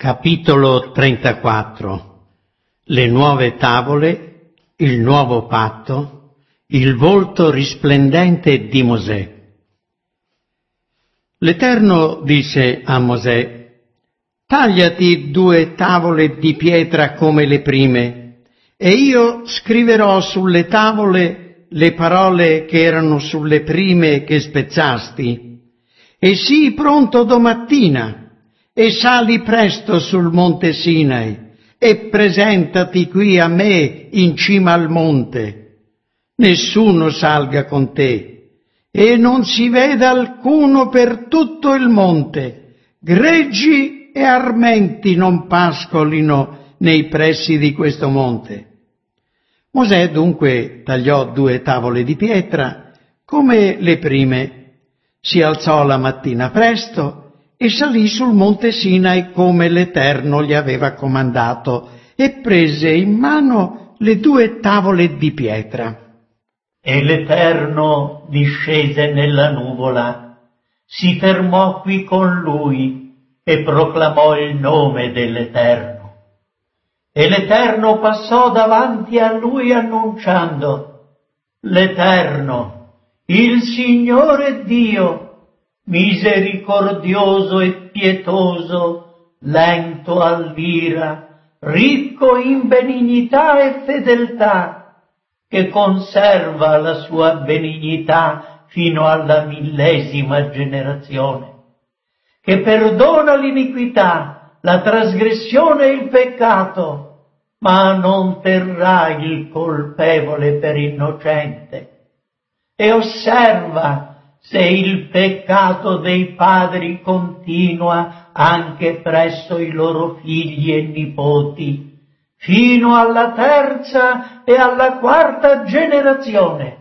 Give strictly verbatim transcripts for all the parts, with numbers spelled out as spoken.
Capitolo trentaquattro. Le nuove tavole, il nuovo patto, il volto risplendente di Mosè. L'Eterno disse a Mosè: tagliati due tavole di pietra come le prime, e io scriverò sulle tavole le parole che erano sulle prime che spezzasti, e sii pronto domattina, e sali presto sul monte Sinai, e presentati qui a me in cima al monte. Nessuno salga con te, e non si veda alcuno per tutto il monte. Greggi e armenti non pascolino nei pressi di questo monte. Mosè dunque tagliò due tavole di pietra come le prime, si alzò la mattina presto e salì sul monte Sinai come l'Eterno gli aveva comandato, e prese in mano le due tavole di pietra. E l'Eterno discese nella nuvola, si fermò qui con lui e proclamò il nome dell'Eterno. E l'Eterno passò davanti a lui annunciando: l'Eterno, il Signore Dio, misericordioso e pietoso, lento all'ira, ricco in benignità e fedeltà, che conserva la sua benignità fino alla millesima generazione, che perdona l'iniquità, la trasgressione e il peccato, ma non terrà il colpevole per innocente, e osserva se il peccato dei padri continua anche presso i loro figli e nipoti, fino alla terza e alla quarta generazione.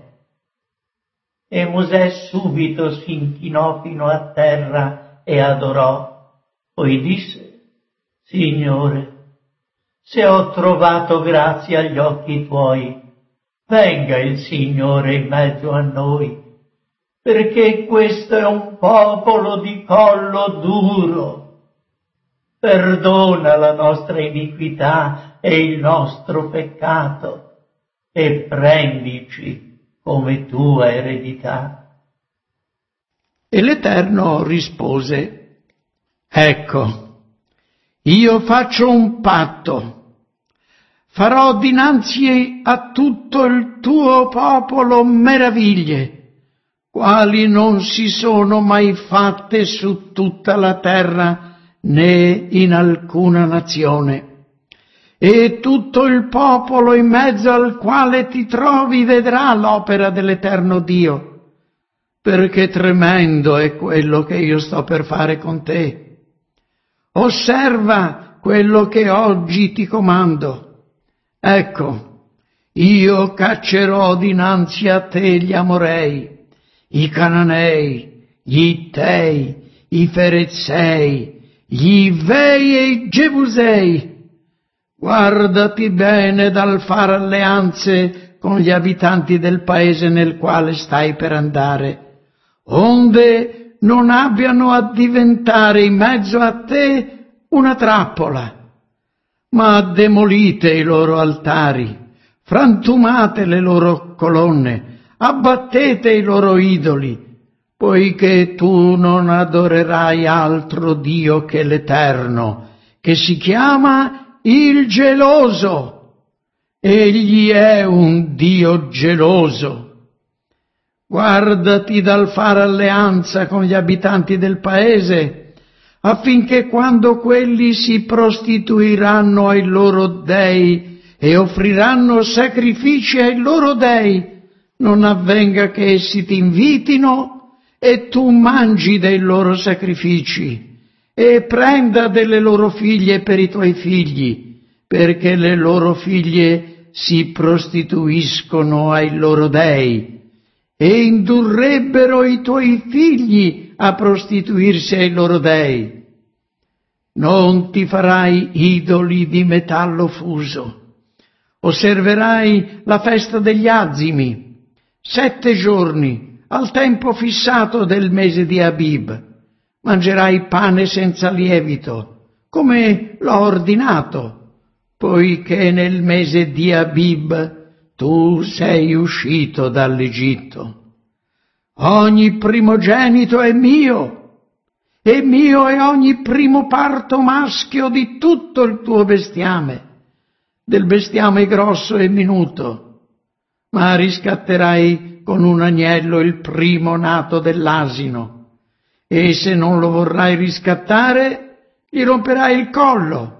E Mosè subito si inchinò fino a terra e adorò. Poi disse: Signore, se ho trovato grazia agli occhi tuoi, venga il Signore in mezzo a noi, perché questo è un popolo di collo duro. Perdona la nostra iniquità e il nostro peccato, e prendici come tua eredità. E l'Eterno rispose: ecco, io faccio un patto. Farò dinanzi a tutto il tuo popolo meraviglie, quali non si sono mai fatte su tutta la terra né in alcuna nazione. E tutto il popolo in mezzo al quale ti trovi vedrà l'opera dell'Eterno Dio, perché tremendo è quello che io sto per fare con te. Osserva quello che oggi ti comando. Ecco, io caccerò dinanzi a te gli Amorei, i Cananei, gli Ittei, i Ferezei, gli Ivei e i Gebusei. Guardati bene dal fare alleanze con gli abitanti del paese nel quale stai per andare, onde non abbiano a diventare in mezzo a te una trappola. Ma demolite i loro altari, frantumate le loro colonne, abbattete i loro idoli, poiché tu non adorerai altro Dio che l'Eterno, che si chiama il geloso. Egli è un Dio geloso. Guardati dal fare alleanza con gli abitanti del paese, affinché quando quelli si prostituiranno ai loro dei e offriranno sacrifici ai loro dei, non avvenga che essi ti invitino e tu mangi dei loro sacrifici e prenda delle loro figlie per i tuoi figli, perché le loro figlie si prostituiscono ai loro dei e indurrebbero i tuoi figli a prostituirsi ai loro dei. Non ti farai idoli di metallo fuso. Osserverai la festa degli azimi, sette giorni, al tempo fissato del mese di Abib. Mangerai pane senza lievito, come l'ho ordinato, poiché nel mese di Abib tu sei uscito dall'Egitto. Ogni primogenito è mio, e mio è ogni primo parto maschio di tutto il tuo bestiame, del bestiame grosso e minuto, ma riscatterai con un agnello il primo nato dell'asino, e se non lo vorrai riscattare, gli romperai il collo.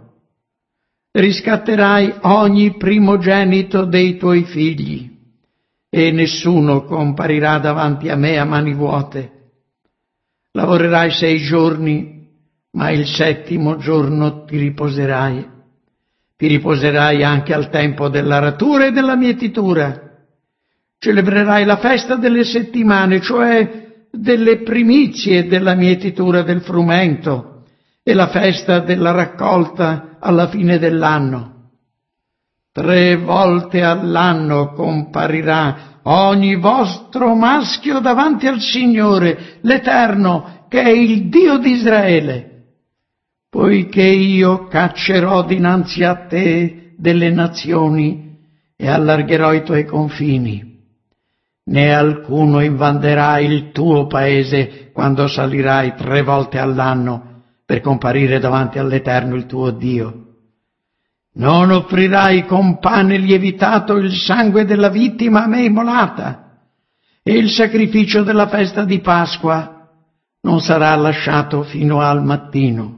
Riscatterai ogni primogenito dei tuoi figli, e nessuno comparirà davanti a me a mani vuote. Lavorerai sei giorni, ma il settimo giorno ti riposerai. Ti riposerai anche al tempo dell'aratura e della mietitura. Celebrerai la festa delle settimane, cioè delle primizie della mietitura del frumento, e la festa della raccolta alla fine dell'anno. Tre volte all'anno comparirà ogni vostro maschio davanti al Signore, l'Eterno, che è il Dio di Israele, poiché io caccerò dinanzi a te delle nazioni e allargherò i tuoi confini. Né alcuno invaderà il tuo paese quando salirai tre volte all'anno per comparire davanti all'Eterno il tuo Dio. Non offrirai con pane lievitato il sangue della vittima a me immolata, e il sacrificio della festa di Pasqua non sarà lasciato fino al mattino.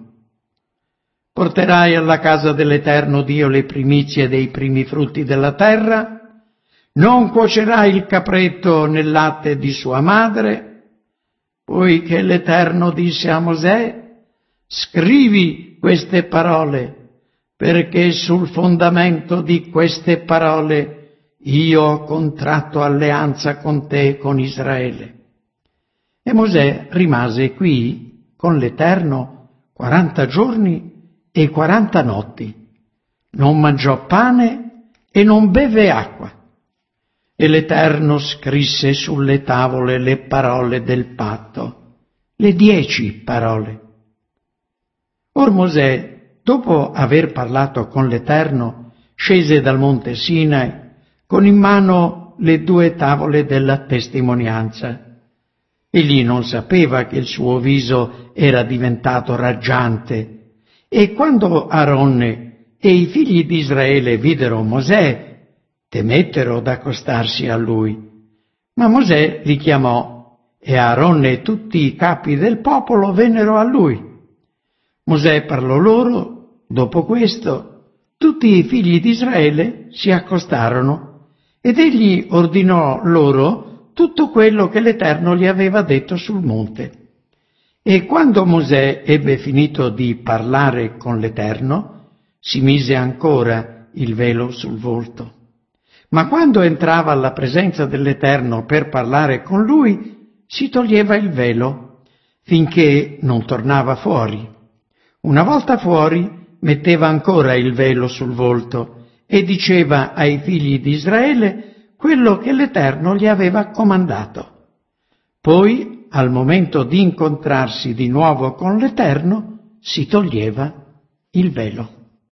Porterai alla casa dell'Eterno Dio le primizie dei primi frutti della terra, non cuocerai il capretto nel latte di sua madre, poiché l'Eterno disse a Mosè: scrivi queste parole, perché sul fondamento di queste parole io ho contratto alleanza con te e con Israele. E Mosè rimase qui con l'Eterno quaranta giorni e quaranta notti. Non mangiò pane e non beve acqua. E l'Eterno scrisse sulle tavole le parole del patto, le dieci parole. Or Mosè, dopo aver parlato con l'Eterno, scese dal monte Sinai con in mano le due tavole della testimonianza. Egli non sapeva che il suo viso era diventato raggiante, e quando Aaronne e i figli di Israele videro Mosè, temettero d'accostarsi a lui. Ma Mosè li chiamò, e Aaronne e tutti i capi del popolo vennero a lui. Mosè parlò loro. Dopo questo, tutti i figli di Israele si accostarono, ed egli ordinò loro tutto quello che l'Eterno gli aveva detto sul monte. E quando Mosè ebbe finito di parlare con l'Eterno, si mise ancora il velo sul volto. Ma quando entrava alla presenza dell'Eterno per parlare con lui, si toglieva il velo, finché non tornava fuori. Una volta fuori, metteva ancora il velo sul volto e diceva ai figli di Israele quello che l'Eterno gli aveva comandato. Poi, al momento di incontrarsi di nuovo con l'Eterno, si toglieva il velo.